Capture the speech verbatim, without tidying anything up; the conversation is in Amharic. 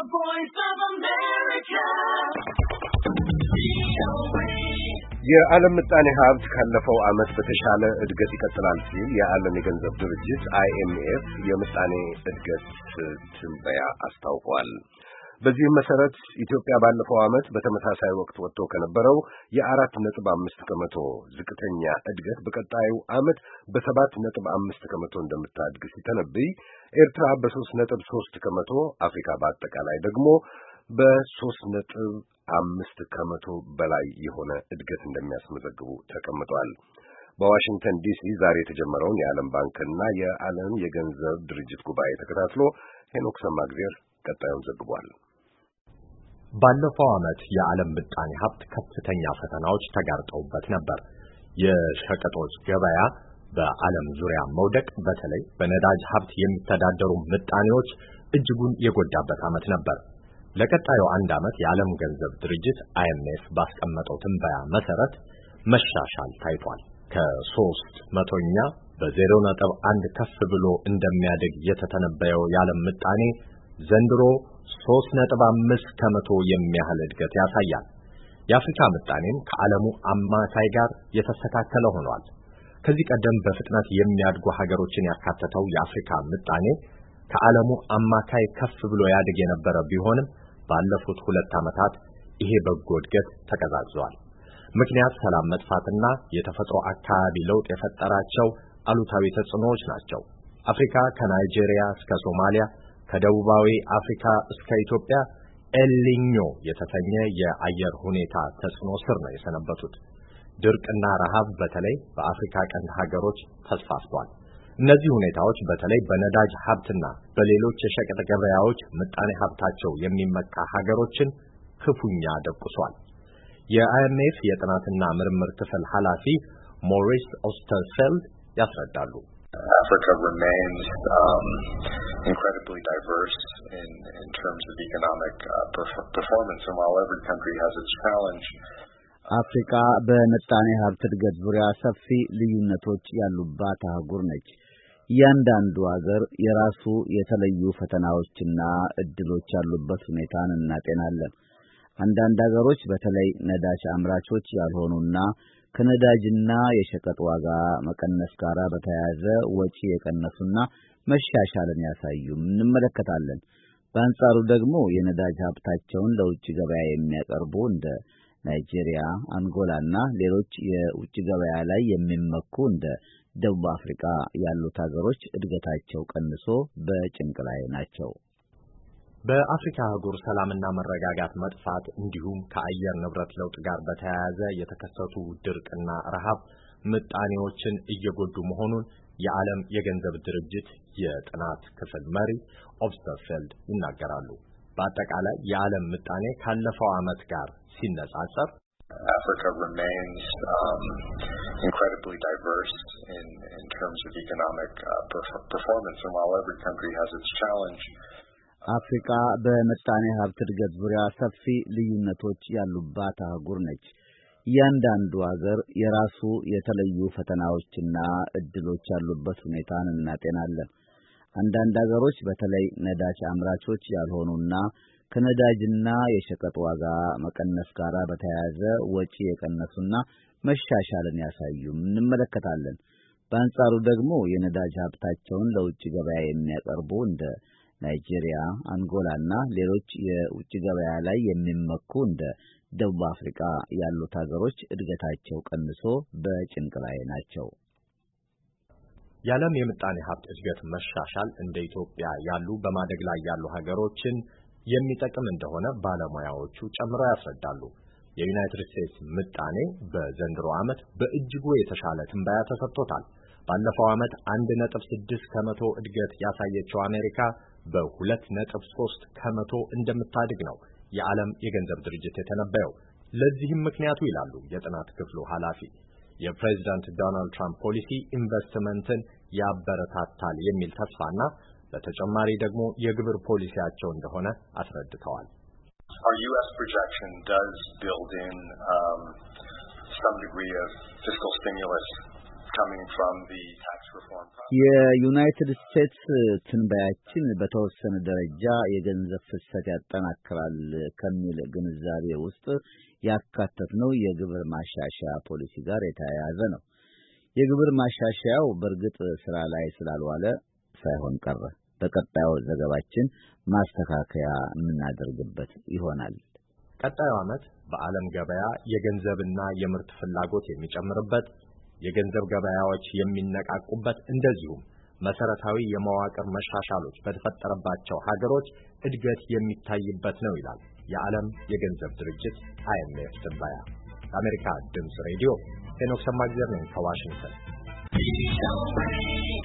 The Voice of America. የዓለም ምጣኔ ሀብት ካለፈው ዓመት በተሻለ እድገት ይቀጥላል ሲል የዓለም የገንዘብ ድርጅት አይ ኤም ኤፍ የምጣኔ እድገት ትንበያ አስታውቋል። በዚህም መሰረት ኢትዮጵያ ባለፈው ዓመት በተመሳሳይ ወቅት ወጥቶ ከነበረው የአራት ነጥብ አምስት ከመቶ ዝቅተኛ እድገት በቀጣዩ ዓመት በሰባት ነጥብ አምስት ከመቶ እንደምታድግ ሲተነብይ፣ ኤርትራ በሶስት ነጥብ ሶስት ከመቶ፣ አፍሪካ በአጠቃላይ ደግሞ በሶስት ነጥብ አምስት ከመቶ በላይ የሆነ እድገት እንደሚያስመዘግቡ ተቀምጧል። በዋሽንግተን ዲሲ ዛሬ የተጀመረውን የዓለም ባንክና የዓለም የገንዘብ ድርጅት ጉባኤ ተከታትሎ ሄኖክ ሰማግዜር ቀጣዩን ዘግቧል። ባለፈው ዓመት የዓለም ምጣኔ ሀብት ከፍተኛ ፈተናዎች ተጋርጠውበት ነበር። የሸቀጦች ገበያ በዓለም ዙሪያ መውደቅ በተለይ በነዳጅ ሀብት የሚተዳደሩ ምጣኔዎች እጅጉን የጎዳበት ዓመት ነበር። ለቀጣዩ አንድ ዓመት የዓለም ገንዘብ ድርጅት አይ ኤም ኤፍ ባስቀመጠው ትንበያ መሰረት መሻሻል ታይቷል። ከሶስት መቶኛ በዜሮ ነጥብ አንድ ከፍ ብሎ እንደሚያድግ የተተነበየው የዓለም ምጣኔ ዘንድሮ ሶስት ነጥብ አምስት ከመቶ የሚያህል እድገት ያሳያል። የአፍሪካ ምጣኔም ከዓለሙ አማካይ ጋር የተስተካከለ ሆኗል። ከዚህ ቀደም በፍጥነት የሚያድጉ ሀገሮችን ያካተተው የአፍሪካ ምጣኔ ከዓለሙ አማካይ ከፍ ብሎ ያድግ የነበረ ቢሆንም ባለፉት ሁለት ዓመታት ይሄ በጎ እድገት ተቀዛቅዟል። ምክንያት ሰላም መጥፋትና የተፈጥሮ አካባቢ ለውጥ የፈጠራቸው አሉታዊ ተጽዕኖዎች ናቸው። አፍሪካ ከናይጄሪያ እስከ ሶማሊያ፣ ከደቡባዊ አፍሪካ እስከ ኢትዮጵያ ኤልኒኞ የተሰኘ የአየር ሁኔታ ተጽዕኖ ስር ነው የሰነበቱት። ድርቅና ረሃብ በተለይ በአፍሪካ ቀንድ ሀገሮች ተስፋፍቷል። እነዚህ ሁኔታዎች በተለይ በነዳጅ ሀብትና በሌሎች የሸቀጥ ገበያዎች ምጣኔ ሀብታቸው የሚመካ ሀገሮችን ክፉኛ ደቁሷል። የአይ ኤም ኤፍ የጥናትና ምርምር ክፍል ኃላፊ ሞሪስ ኦስተርፌልድ ያስረዳሉ። Africa remains um, incredibly diverse in, in terms of economic uh, perf- performance, and while every country has its challenge, አፍሪካ በምጣኔ ሀብት እድገት ዙሪያ ሰፊ ልዩነቶች ያሉባት አህጉር ነች። እያንዳንዱ ሀገር የራሱ የተለዩ ፈተናዎችና እድሎች ያሉበት ሁኔታን እናጤናለን። አንዳንድ ሀገሮች በተለይ ነዳጅ አምራቾች ያልሆኑና ከነዳጅና የሸቀጥ ዋጋ መቀነስ ጋር በተያያዘ ወጪ የቀነሱና መሻሻልን ያሳዩም እንመለከታለን። በአንጻሩ ደግሞ የነዳጅ ሀብታቸውን ለውጭ ገበያ የሚያቀርቡ እንደ ናይጄሪያ፣ አንጎላና ሌሎች የውጭ ገበያ ላይ የሚመኩ እንደ ደቡብ አፍሪካ ያሉት ሀገሮች እድገታቸው ቀንሶ በጭንቅ ላይ ናቸው። በአፍሪካ አህጉር ሰላምና መረጋጋት መጥፋት እንዲሁም ከአየር ንብረት ለውጥ ጋር በተያያዘ የተከሰቱ ድርቅና ረሃብ ምጣኔዎችን እየጎዱ መሆኑን የዓለም የገንዘብ ድርጅት የጥናት ክፍል መሪ ኦስተርፌልድ ይናገራሉ። በአጠቃላይ የዓለም ምጣኔ ካለፈው ዓመት ጋር ሲነጻጸር Africa remains um, incredibly diverse in, in terms of economic uh, perf- performance, and while every country has its challenge, አፍሪካ በምጣኔ ሀብት እድገት ዙሪያ ሰፊ ልዩነቶች ያሉባት አህጉር ነች። እያንዳንዱ ሀገር የራሱ የተለዩ ፈተናዎችና እድሎች ያሉበት ሁኔታን እናጤናለን። አንዳንድ ሀገሮች በተለይ ነዳጅ አምራቾች ያልሆኑና ከነዳጅና የሸቀጥ ዋጋ መቀነስ ጋር በተያያዘ ወጪ የቀነሱና መሻሻልን ያሳዩም እንመለከታለን። በአንጻሩ ደግሞ የነዳጅ ሀብታቸውን ለውጭ ገበያ የሚያቀርቡ እንደ ናይጄሪያ፣ አንጎላና ሌሎች የውጭ ገበያ ላይ የሚመኩ እንደ ደቡብ አፍሪካ ያሉት ሀገሮች እድገታቸው ቀንሶ በጭንቅ ላይ ናቸው። የዓለም የምጣኔ ሀብት እድገት መሻሻል እንደ ኢትዮጵያ ያሉ በማደግ ላይ ያሉ ሀገሮችን የሚጠቅም እንደሆነ ባለሙያዎቹ ጨምረው ያስረዳሉ። የዩናይትድ ስቴትስ ምጣኔ በዘንድሮ ዓመት በእጅጉ የተሻለ ትንበያ ተሰጥቶታል። ባለፈው ዓመት አንድ ነጥብ ስድስት ከመቶ እድገት ያሳየችው አሜሪካ በሁለት ነጥብ ሶስት ከመቶ እንደምታድግ ነው የዓለም የገንዘብ ድርጅት የተነበየው። ለዚህም ምክንያቱ ይላሉ የጥናት ክፍሉ ኃላፊ የፕሬዝዳንት ዶናልድ ትራምፕ ፖሊሲ ኢንቨስትመንትን ያበረታታል የሚል ተስፋና በተጨማሪ ደግሞ የግብር ፖሊሲያቸው እንደሆነ አስረድተዋል። Our U S projection does build in um, some degree of fiscal stimulus coming from the tax reform process. የዩናይትድ ስቴትስ ትንበያችን በተወሰነ ደረጃ የገንዘብ ፍሰት ያጠናክራል ከሚል ግንዛቤ ውስጥ ያካተትነው የግብር ማሻሻያ ፖሊሲ ጋር የተያያዘ ነው። የግብር ማሻሻያው በእርግጥ ስራ ላይ ስላልዋለ ሳይሆን ቀረ። በቀጣዩ ዘገባችን ማስተካከያ የምናደርግበት ይሆናል። ቀጣዩ ዓመት በዓለም ገበያ የገንዘብና የምርት ፍላጎት የሚጨምርበት፣ የገንዘብ ገበያዎች የሚነቃቁበት፣ እንደዚሁም መሰረታዊ የመዋቅር መሻሻሎች በተፈጠረባቸው ሀገሮች እድገት የሚታይበት ነው ይላል የዓለም የገንዘብ ድርጅት አይ ኤም ኤፍ ትንበያ። ለአሜሪካ ድምፅ ሬዲዮ ሄኖክ ሰማግዘር ነኝ ከዋሽንግተን።